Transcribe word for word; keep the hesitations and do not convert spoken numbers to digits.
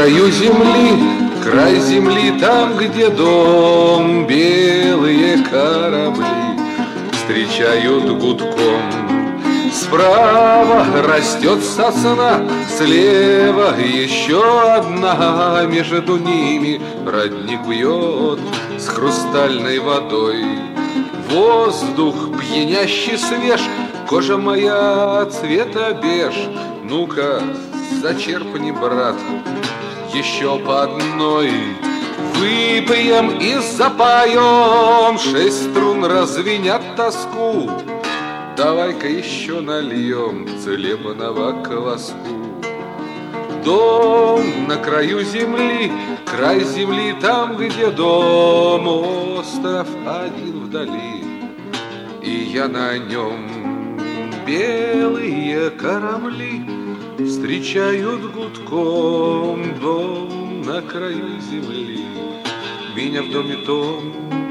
краю земли, край земли, там, где дом, белые корабли встречают гудком. Справа растет сосна, слева еще одна, между ними родник бьет с хрустальной водой. Воздух пьянящий свеж, кожа моя цвета беж. Ну-ка, зачерпни, брат, еще по одной. Выпьем и запоем, шесть струн развенят тоску. Давай-ка еще нальем целебного кваску. Дом на краю земли, край земли, там, где дом, остров один вдали, и я на нем. Белые корабли встречают гудком. Дом на краю земли, меня в доме том.